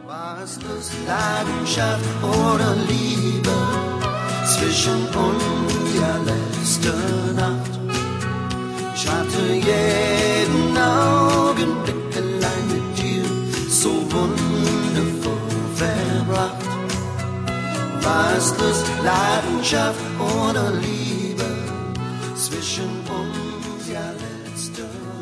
War es das Leidenschaft oder Liebe zwischen uns ja letzte Nacht? Ich hatte jeden Augenblick allein mit dir so wundervoll verbracht. War es das Leidenschaft oder Liebe zwischen uns ja letzte Nacht?